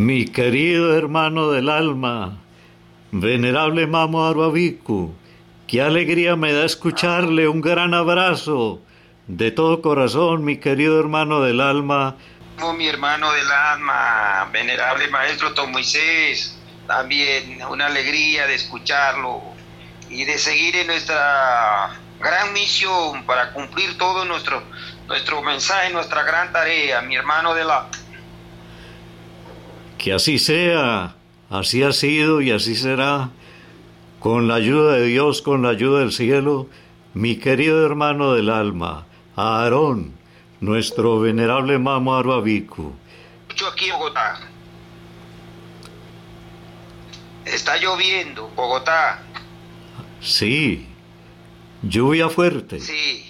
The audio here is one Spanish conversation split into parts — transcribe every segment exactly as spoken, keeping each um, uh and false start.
Mi querido hermano del alma, venerable Mamo Aruavicu, qué alegría me da escucharle. Un gran abrazo de todo corazón, mi querido hermano del alma. Como mi hermano del alma, venerable maestro Don Moisés, también una alegría de escucharlo y de seguir en nuestra gran misión para cumplir todo nuestro, nuestro mensaje, nuestra gran tarea, mi hermano de la... Que así sea, así ha sido y así será, con la ayuda de Dios, con la ayuda del cielo, mi querido hermano del alma, Aarón, nuestro venerable Mamo Aruavicu. Yo aquí en Bogotá. Está lloviendo, Bogotá. Sí, lluvia fuerte. Sí,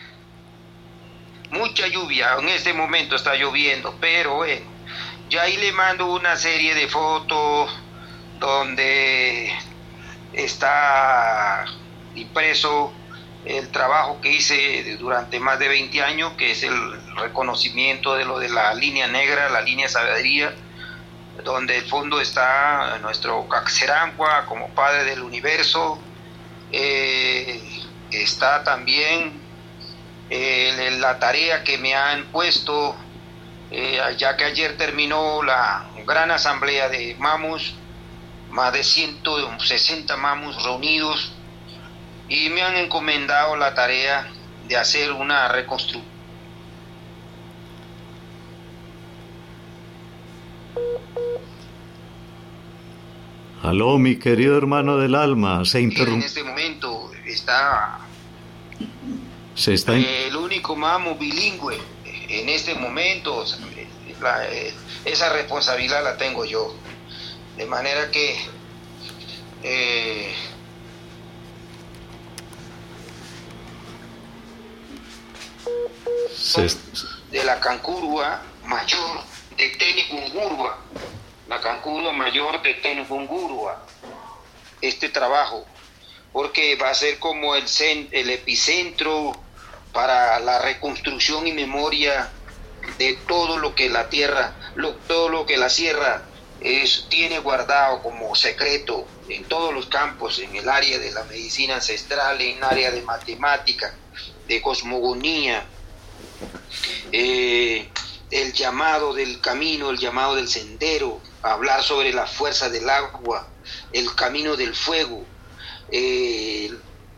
mucha lluvia, en este momento está lloviendo, pero bueno. Yo ahí le mando una serie de fotos donde está impreso el trabajo que hice durante más de veinte años, que es el reconocimiento de lo de la línea negra, la línea sabiduría, donde el fondo está nuestro Caxerancua como padre del universo. Eh, está también eh, la tarea que me han puesto. Eh, ya que ayer terminó la gran asamblea de Mamos, más de ciento sesenta Mamos reunidos, y me han encomendado la tarea de hacer una reconstrucción. Aló, mi querido hermano del alma, se interrumpió. En este momento está, se está in... el único Mamo bilingüe. En este momento, la, esa responsabilidad la tengo yo. De manera que eh, Se... de la Cancurua mayor de Tenicungurua, la Cancurua mayor de Tenicungurua, este trabajo, porque va a ser como el, el epicentro para la reconstrucción y memoria de todo lo que la tierra, lo, todo lo que la sierra es, tiene guardado como secreto en todos los campos, en el área de la medicina ancestral, en el área de matemática, de cosmogonía, eh, el llamado del camino, el llamado del sendero, hablar sobre la fuerza del agua, el camino del fuego, eh,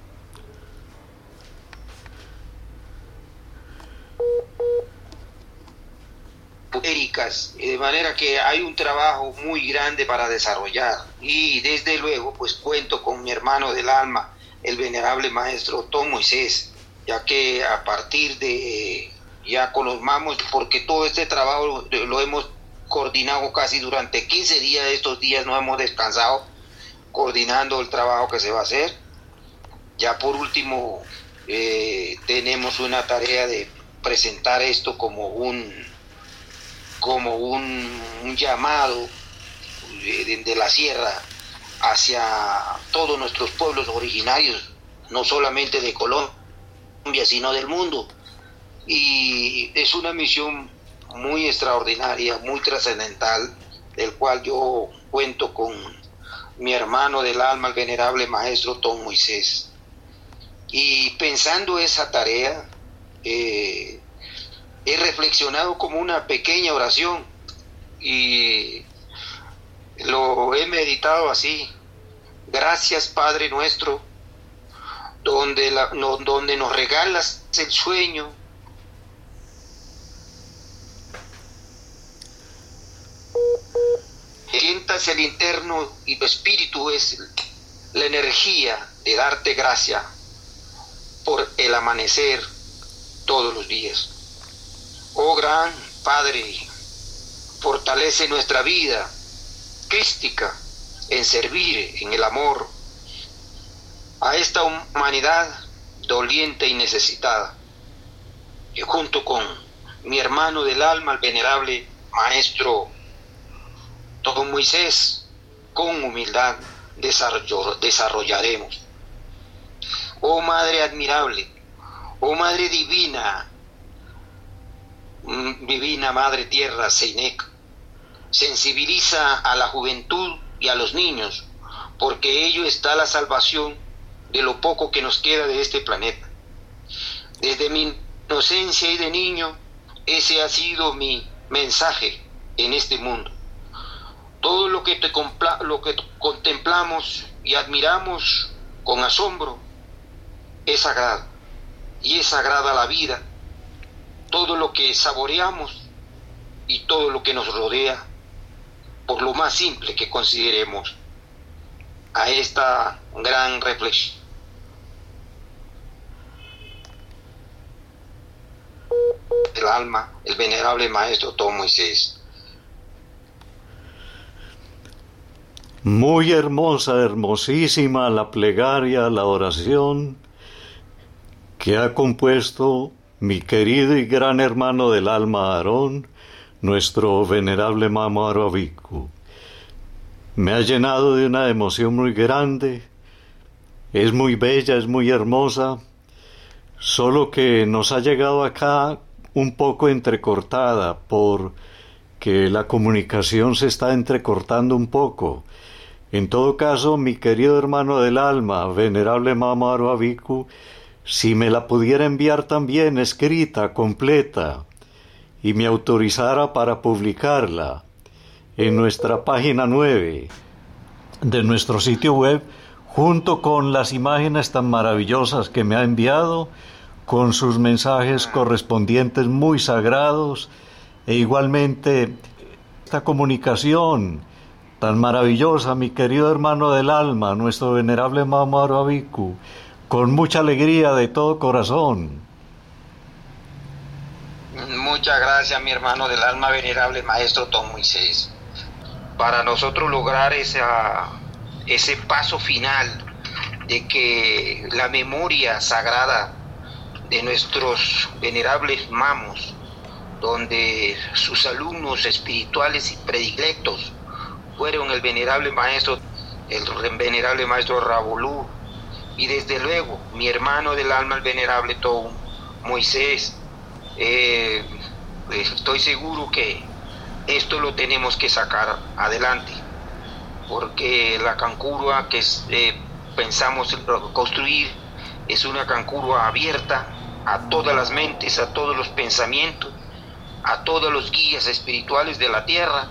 de manera que hay un trabajo muy grande para desarrollar, y desde luego pues cuento con mi hermano del alma, el venerable maestro Don Moisés, ya que a partir de ya con los Mamos, porque todo este trabajo lo, lo hemos coordinado casi durante quince días, estos días no hemos descansado coordinando el trabajo que se va a hacer. Ya por último eh, tenemos una tarea de presentar esto como un como un, un llamado de, de la sierra hacia todos nuestros pueblos originarios, no solamente de Colombia, sino del mundo. Y es una misión muy extraordinaria, muy trascendental, del cual yo cuento con mi hermano del alma, el venerable maestro Don Moisés. Y pensando esa tarea, eh, he reflexionado como una pequeña oración y lo he meditado así: gracias Padre nuestro, donde, la, no, donde nos regalas el sueño, sientas el interno y tu espíritu es la energía de darte gracia por el amanecer todos los días. Oh gran Padre, fortalece nuestra vida crística en servir, en el amor a esta humanidad doliente y necesitada. Y junto con mi hermano del alma, el venerable maestro Don Moisés, con humildad desarrollaremos. Oh Madre admirable, oh Madre divina, divina Madre Tierra, Seinek, sensibiliza a la juventud y a los niños, porque ello está la salvación de lo poco que nos queda de este planeta. Desde mi inocencia y de niño, ese ha sido mi mensaje en este mundo. Todo lo que, te compla- lo que contemplamos y admiramos con asombro es sagrado, y es sagrada la vida, todo lo que saboreamos y todo lo que nos rodea, por lo más simple que consideremos. A esta gran reflexión del alma, el venerable maestro Tom Moisés. Muy hermosa, hermosísima la plegaria, la oración que ha compuesto mi querido y gran hermano del alma Aarón, nuestro venerable Mamo Bhikkhu. Me ha llenado de una emoción muy grande, es muy bella, es muy hermosa, solo que nos ha llegado acá un poco entrecortada porque la comunicación se está entrecortando un poco. En todo caso, mi querido hermano del alma, venerable Mamo Bhikkhu, si me la pudiera enviar también escrita, completa, y me autorizara para publicarla en nuestra página nueve de nuestro sitio web, junto con las imágenes tan maravillosas que me ha enviado, con sus mensajes correspondientes muy sagrados, e igualmente esta comunicación tan maravillosa, mi querido hermano del alma, nuestro venerable Mamo Bhikkhu, con mucha alegría de todo corazón. Muchas gracias, mi hermano del alma, venerable maestro Tom Moisés. Para nosotros lograr esa, ese paso final de que la memoria sagrada de nuestros venerables mamos, donde sus alumnos espirituales y predilectos fueron el venerable maestro, el venerable maestro Ravulú, y desde luego mi hermano del alma, el venerable Tom Moisés. Eh, estoy seguro que esto lo tenemos que sacar adelante, porque la cancurua que es, eh, pensamos construir es una cancurua abierta a todas las mentes, a todos los pensamientos, a todos los guías espirituales de la tierra,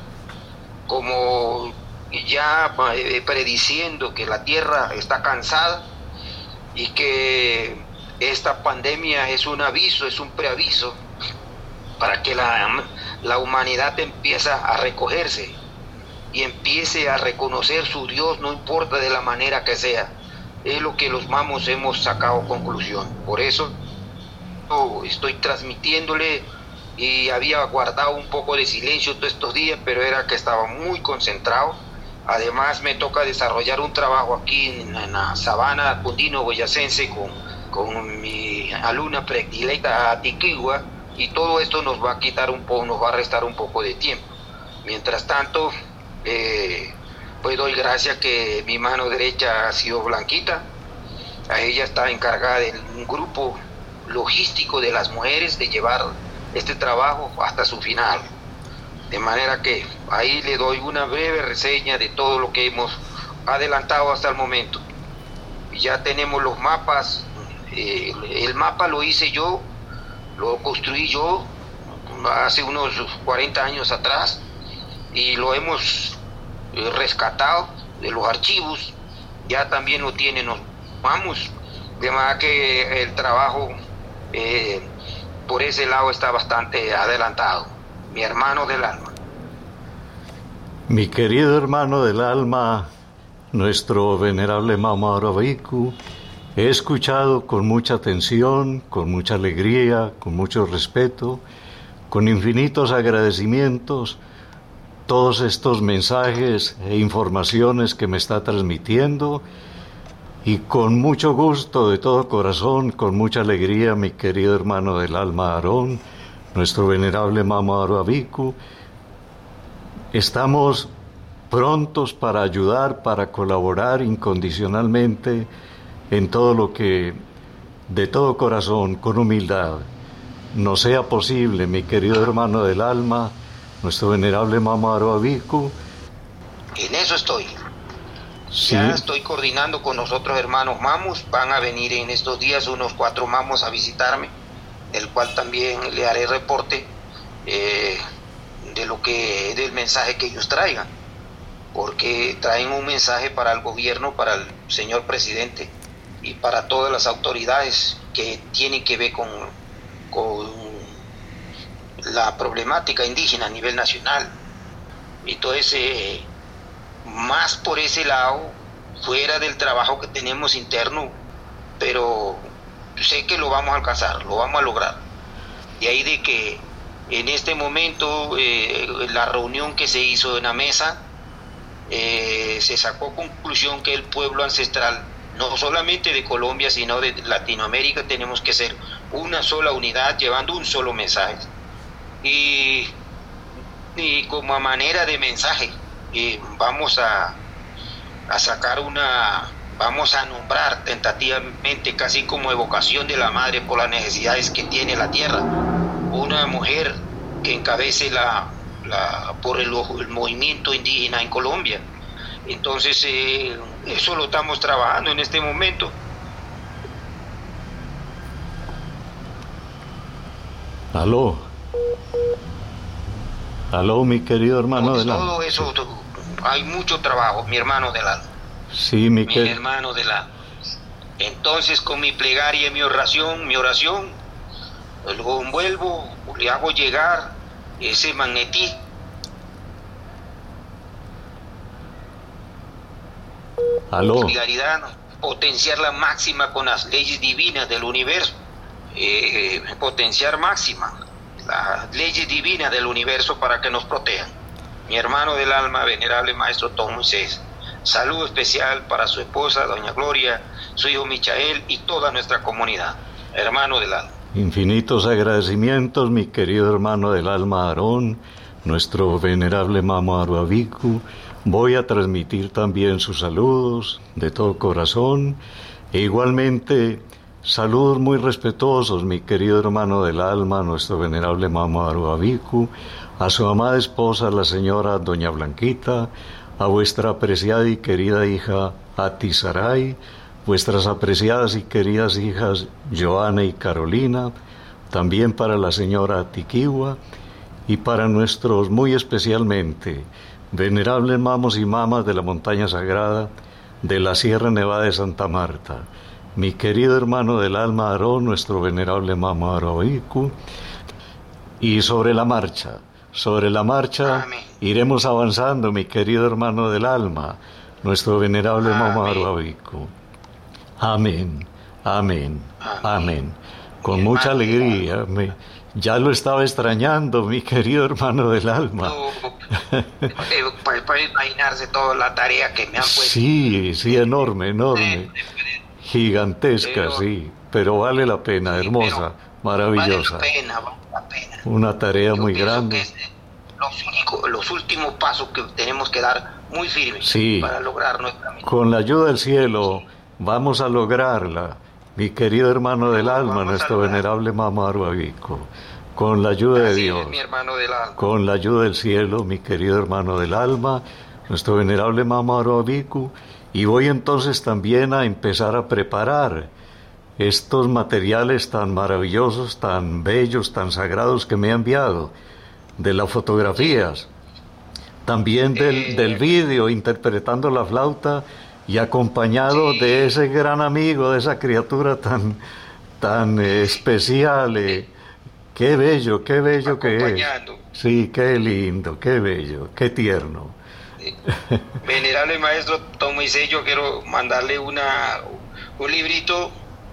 como ya eh, prediciendo que la tierra está cansada y que esta pandemia es un aviso, es un preaviso para que la, la humanidad empiece a recogerse y empiece a reconocer su Dios, no importa de la manera que sea. Es lo que los mamos hemos sacado conclusión. Por eso estoy transmitiéndole, y había guardado un poco de silencio todos estos días, pero era que estaba muy concentrado. Además me toca desarrollar un trabajo aquí en, en la sabana cundino boyacense con, con mi alumna predilecta Atiquigua, y todo esto nos va a quitar un poco, nos va a restar un poco de tiempo. Mientras tanto, eh, pues doy gracias que mi mano derecha ha sido Blanquita. A ella está encargada de un grupo logístico de las mujeres de llevar este trabajo hasta su final. De manera que ahí le doy una breve reseña de todo lo que hemos adelantado hasta el momento. Ya tenemos los mapas. Eh, el mapa lo hice yo, lo construí yo hace unos cuarenta años atrás, y lo hemos eh, rescatado de los archivos. Ya también lo tienen los mamos, de manera que el trabajo eh, por ese lado está bastante adelantado. Mi hermano del alma. Mi querido hermano del alma, nuestro venerable Mamo Bhikkhu, he escuchado con mucha atención, con mucha alegría, con mucho respeto, con infinitos agradecimientos, todos estos mensajes e informaciones que me está transmitiendo, y con mucho gusto de todo corazón, con mucha alegría, mi querido hermano del alma Aarón, nuestro venerable Mamo Bhikkhu, estamos prontos para ayudar, para colaborar incondicionalmente en todo lo que de todo corazón, con humildad, nos sea posible, mi querido hermano del alma, nuestro venerable Mamo Aruavicu. En eso estoy. Sí. Ya estoy coordinando con los otros hermanos mamos. Van a venir en estos días unos cuatro mamos a visitarme, el cual también le haré reporte eh, de lo que del mensaje que ellos traigan, porque traen un mensaje para el gobierno, para el señor presidente y para todas las autoridades que tienen que ver con, con la problemática indígena a nivel nacional. Entonces, eh, más por ese lado, fuera del trabajo que tenemos interno, pero sé que lo vamos a alcanzar, lo vamos a lograr. De ahí de que en este momento eh, la reunión que se hizo en la mesa, eh, se sacó conclusión que el pueblo ancestral, no solamente de Colombia, sino de Latinoamérica, tenemos que ser una sola unidad, llevando un solo mensaje. Y, y como a manera de mensaje, eh, vamos a, a sacar una, vamos a nombrar tentativamente, casi como evocación de la madre por las necesidades que tiene la tierra, una mujer que encabece la, la por el, el movimiento indígena en Colombia. Entonces, eh, eso lo estamos trabajando en este momento. Aló. Aló, mi querido hermano Pues del alma. todo eso, todo, hay mucho trabajo, mi hermano del alma. Sí, mi, mi que... hermano del alma. Entonces, con mi plegaria y mi oración, mi oración, lo envuelvo, le hago llegar ese magnetismo. Aló. Solidaridad, potenciar la máxima con las leyes divinas del universo, eh, potenciar máxima las leyes divinas del universo para que nos protejan. Mi hermano del alma, venerable maestro Tom Moisés, saludo especial para su esposa, doña Gloria, su hijo Michael y toda nuestra comunidad. Hermano del alma. Infinitos agradecimientos, mi querido hermano del alma Aarón, nuestro venerable Mamo Aruavicu. Voy a transmitir también sus saludos de todo corazón e igualmente saludos muy respetuosos, mi querido hermano del alma, nuestro venerable Mamo Aruavicu, a su amada esposa, la señora doña Blanquita, a vuestra apreciada y querida hija Ati Saray, vuestras apreciadas y queridas hijas Joana y Carolina, también para la señora Atiquiwa y para nuestros muy especialmente venerables mamos y mamas de la montaña sagrada de la Sierra Nevada de Santa Marta, mi querido hermano del alma Aarón, nuestro venerable Mamo Aruavicu, y sobre la marcha, sobre la marcha Amén. Iremos avanzando, mi querido hermano del alma, nuestro venerable Mamo Aruavicu. Amén, amén, amén, amén. Con mi mucha hermano, alegría, me, ya lo estaba extrañando, mi querido hermano del alma. No, puede imaginarse toda la tarea que me han puesto. Sí, sí, enorme, enorme, gigantesca, pero, sí, pero vale la pena, sí, hermosa, maravillosa. Vale la pena, vale la pena. Una tarea Yo muy grande. Los, únicos, los últimos pasos que tenemos que dar muy firmes, sí, para lograr nuestra misión. Con la ayuda del cielo, sí, vamos a lograrla, mi querido hermano del alma, vamos nuestro venerable Mamo Aruavicu. Con la ayuda Así de Dios, es, mi hermano del alma. Con la ayuda del cielo, mi querido hermano del alma, nuestro venerable Mamo Aruavicu, y voy entonces también a empezar a preparar estos materiales tan maravillosos, tan bellos, tan sagrados que me ha enviado, de las fotografías, también del, eh, del vídeo, interpretando la flauta y acompañado sí. de ese gran amigo, de esa criatura tan, tan eh, especial. Eh, qué bello, qué bello que es. Sí, qué lindo, qué bello, qué tierno. Venerable maestro Tom Moisés, yo quiero mandarle una, un librito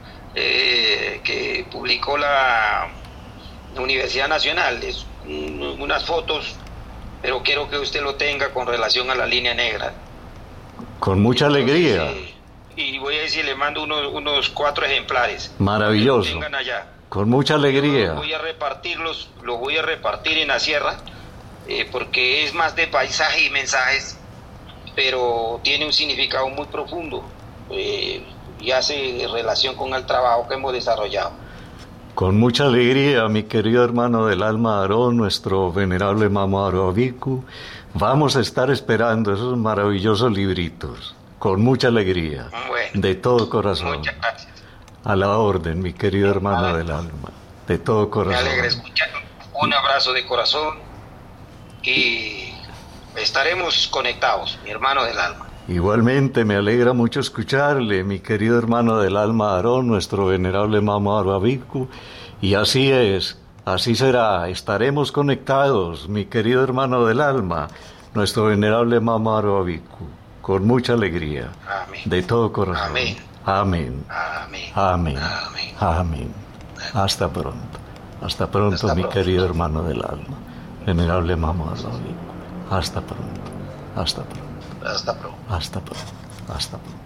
eh, que publicó la Universidad Nacional, es un, unas fotos, pero quiero que usted lo tenga con relación a la línea negra. Con mucha Entonces, alegría. Eh, y voy a decir, le mando unos, unos cuatro ejemplares. Maravilloso. Que lo tengan allá. Con mucha alegría. Yo voy a repartirlos, los voy a repartir en la sierra, eh, porque es más de paisaje y mensajes, pero tiene un significado muy profundo eh, y hace relación con el trabajo que hemos desarrollado. Con mucha alegría, mi querido hermano del alma Aarón, nuestro venerable Mamo Aroabiku, vamos a estar esperando esos maravillosos libritos. Con mucha alegría, Bueno, de todo corazón. muchas gracias. A la orden, mi querido hermano del alma, de todo corazón. Me alegra escuchar. Un abrazo de corazón y estaremos conectados, mi hermano del alma. Igualmente, me alegra mucho escucharle, mi querido hermano del alma Aarón, nuestro venerable Mamo Aroabiku, y así es, así será, estaremos conectados, mi querido hermano del alma, nuestro venerable Mamo Aroabiku, con mucha alegría, Amén. De todo corazón. Amén. Amén. Amén. Amén. Amén. Amén. Hasta pronto. Hasta pronto, Hasta mi pronto. querido hermano del alma, venerable Mamo Aroabiku. Hasta pronto. Hasta pronto. Hasta pronto. Hasta pronto. Hasta pronto.